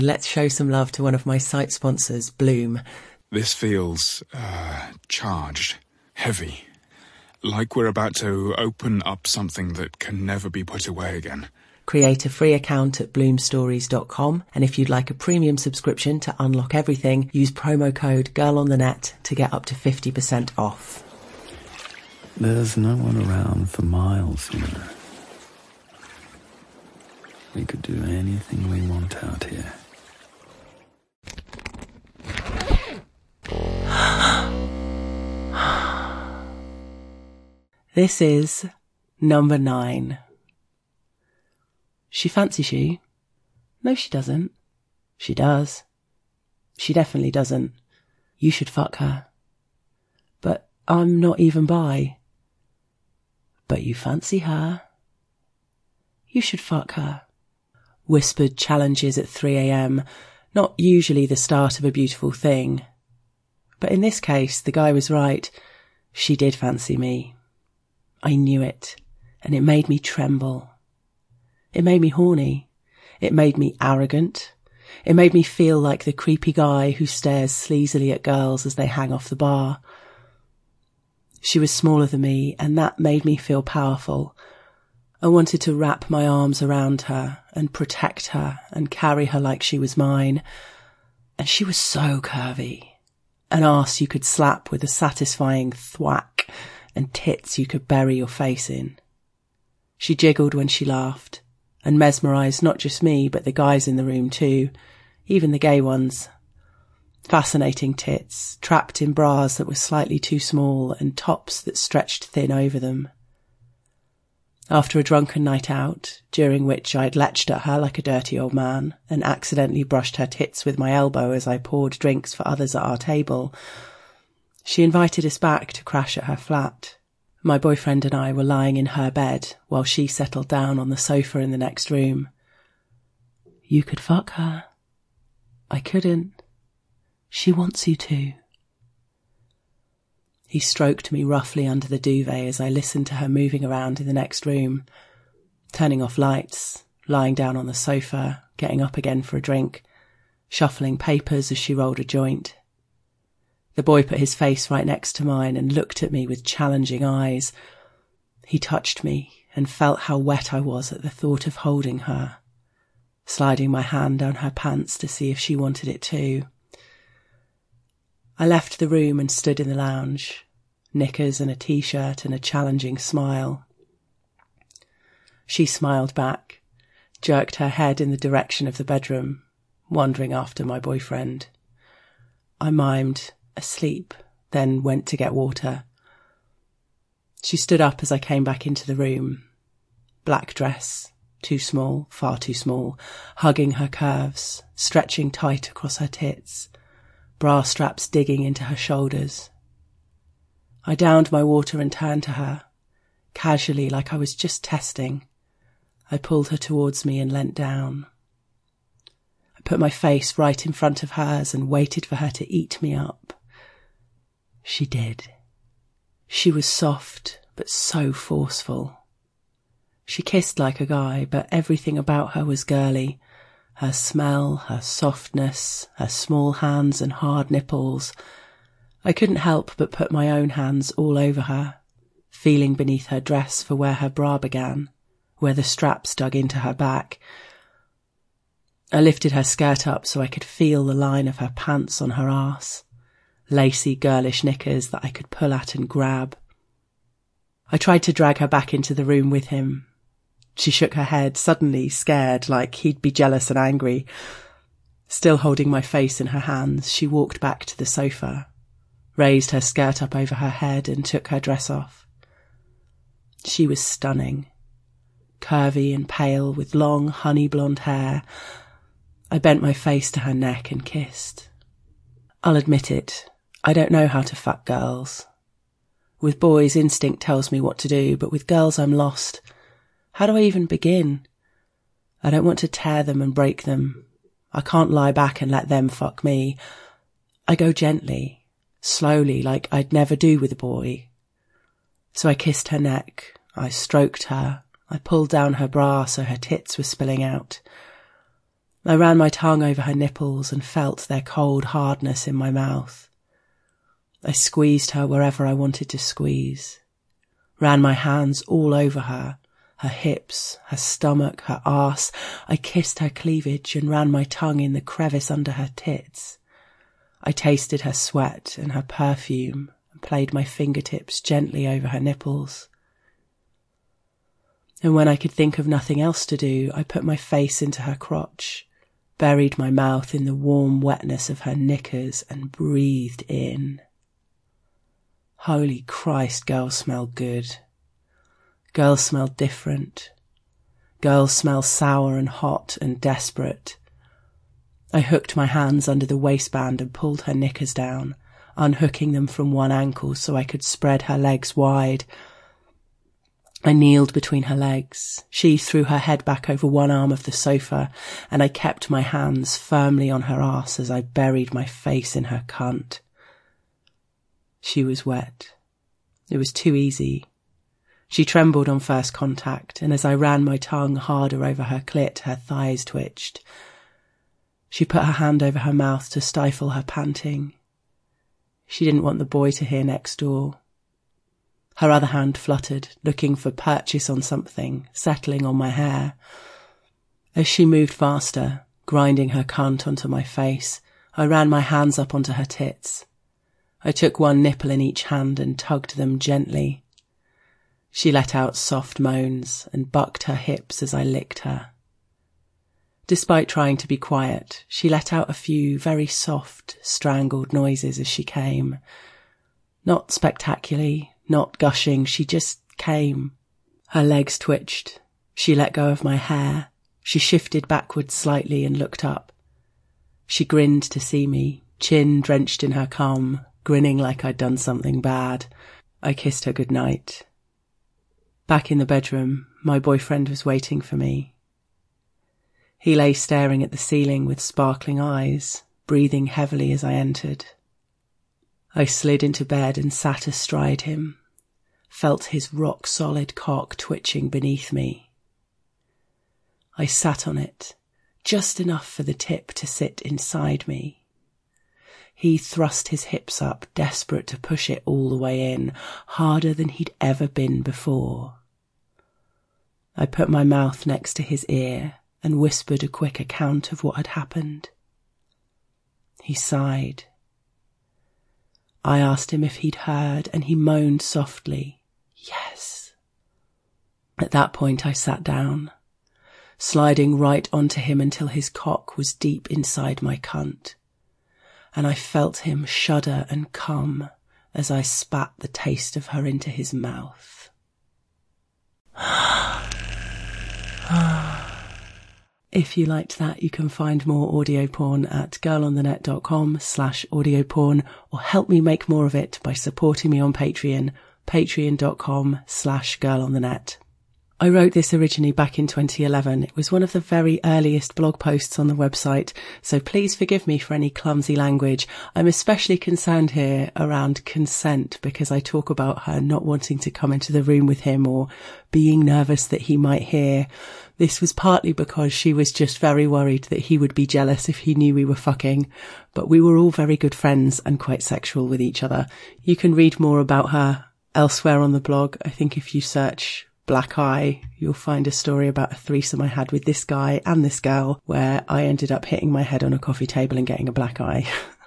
Let's show some love to one of my site sponsors, Bloom. This feels, charged, heavy. Like we're about to open up something that can never be put away again. Create a free account at bloomstories.com, and if you'd like a premium subscription to unlock everything, use promo code GIRLONTHENET to get up to 50% off. There's no one around for miles, you know. We could do anything we want out here. This is number 9. She fancies you? No, she doesn't. She does. She definitely doesn't. You should fuck her. But I'm not even bi. But you fancy her? You should fuck her. Whispered challenges at 3 a.m, not usually the start of a beautiful thing. But in this case, the guy was right. She did fancy me. I knew it, and it made me tremble. It made me horny. It made me arrogant. It made me feel like the creepy guy who stares sleazily at girls as they hang off the bar. She was smaller than me, and that made me feel powerful. I wanted to wrap my arms around her and protect her and carry her like she was mine. And she was so curvy. An arse you could slap with a satisfying thwack, and tits you could bury your face in. She jiggled when she laughed, and mesmerised not just me but the guys in the room too, even the gay ones. Fascinating tits, trapped in bras that were slightly too small and tops that stretched thin over them. After a drunken night out, during which I'd lectured at her like a dirty old man and accidentally brushed her tits with my elbow as I poured drinks for others at our table, she invited us back to crash at her flat. My boyfriend and I were lying in her bed while she settled down on the sofa in the next room. You could fuck her. I couldn't. She wants you to. He stroked me roughly under the duvet as I listened to her moving around in the next room, turning off lights, lying down on the sofa, getting up again for a drink, shuffling papers as she rolled a joint. The boy put his face right next to mine and looked at me with challenging eyes. He touched me and felt how wet I was at the thought of holding her, sliding my hand down her pants to see if she wanted it too. I left the room and stood in the lounge, knickers and a t-shirt and a challenging smile. She smiled back, jerked her head in the direction of the bedroom, wandering after my boyfriend. I mimed, asleep, then went to get water. She stood up as I came back into the room. Black dress, too small, far too small, hugging her curves, stretching tight across her tits, bra straps digging into her shoulders. I downed my water and turned to her, casually like I was just testing. I pulled her towards me and leant down. I put my face right in front of hers and waited for her to eat me up. She did. She was soft, but so forceful. She kissed like a guy, but everything about her was girly. Her smell, her softness, her small hands and hard nipples. I couldn't help but put my own hands all over her, feeling beneath her dress for where her bra began, where the straps dug into her back. I lifted her skirt up so I could feel the line of her pants on her arse, lacy girlish knickers that I could pull at and grab. I tried to drag her back into the room with him. She shook her head, suddenly scared, like he'd be jealous and angry. Still holding my face in her hands, she walked back to the sofa, raised her skirt up over her head and took her dress off. She was stunning, curvy and pale with long honey blonde hair. I bent my face to her neck and kissed. I'll admit it, I don't know how to fuck girls. With boys, instinct tells me what to do, but with girls I'm lost. How do I even begin? I don't want to tear them and break them. I can't lie back and let them fuck me. I go gently, slowly, like I'd never do with a boy. So I kissed her neck, I stroked her, I pulled down her bra so her tits were spilling out. I ran my tongue over her nipples and felt their cold hardness in my mouth. I squeezed her wherever I wanted to squeeze, ran my hands all over her hips, her stomach, her arse. I kissed her cleavage and ran my tongue in the crevice under her tits. I tasted her sweat and her perfume and played my fingertips gently over her nipples. And when I could think of nothing else to do, I put my face into her crotch, buried my mouth in the warm wetness of her knickers and breathed in. Holy Christ, girls smell good. Girls smell different. Girls smell sour and hot and desperate. I hooked my hands under the waistband and pulled her knickers down, unhooking them from one ankle so I could spread her legs wide. I kneeled between her legs. She threw her head back over one arm of the sofa, and I kept my hands firmly on her arse as I buried my face in her cunt. She was wet. It was too easy. She trembled on first contact, and as I ran my tongue harder over her clit, her thighs twitched. She put her hand over her mouth to stifle her panting. She didn't want the boy to hear next door. Her other hand fluttered, looking for purchase on something, settling on my hair. As she moved faster, grinding her cunt onto my face, I ran my hands up onto her tits. I took one nipple in each hand and tugged them gently. She let out soft moans and bucked her hips as I licked her. Despite trying to be quiet, she let out a few very soft, strangled noises as she came. Not spectacularly, not gushing, she just came. Her legs twitched. She let go of my hair. She shifted backwards slightly and looked up. She grinned to see me, chin drenched in her cum, grinning like I'd done something bad. I kissed her goodnight. Back in the bedroom, my boyfriend was waiting for me. He lay staring at the ceiling with sparkling eyes, breathing heavily as I entered. I slid into bed and sat astride him, felt his rock-solid cock twitching beneath me. I sat on it, just enough for the tip to sit inside me. He thrust his hips up, desperate to push it all the way in, harder than he'd ever been before. I put my mouth next to his ear and whispered a quick account of what had happened. He sighed. I asked him if he'd heard, and he moaned softly, "Yes." At that point I sat down, sliding right onto him until his cock was deep inside my cunt, and I felt him shudder and cum as I spat the taste of her into his mouth. If you liked that, you can find more audio porn at girlonthenet.com/audio porn, or help me make more of it by supporting me on Patreon, patreon.com/girlonthenet. I wrote this originally back in 2011. It was one of the very earliest blog posts on the website, so please forgive me for any clumsy language. I'm especially concerned here around consent because I talk about her not wanting to come into the room with him or being nervous that he might hear. This was partly because she was just very worried that he would be jealous if he knew we were fucking, but we were all very good friends and quite sexual with each other. You can read more about her elsewhere on the blog. I think if you search Black Eye, you'll find a story about a threesome I had with this guy and this girl where I ended up hitting my head on a coffee table and getting a black eye.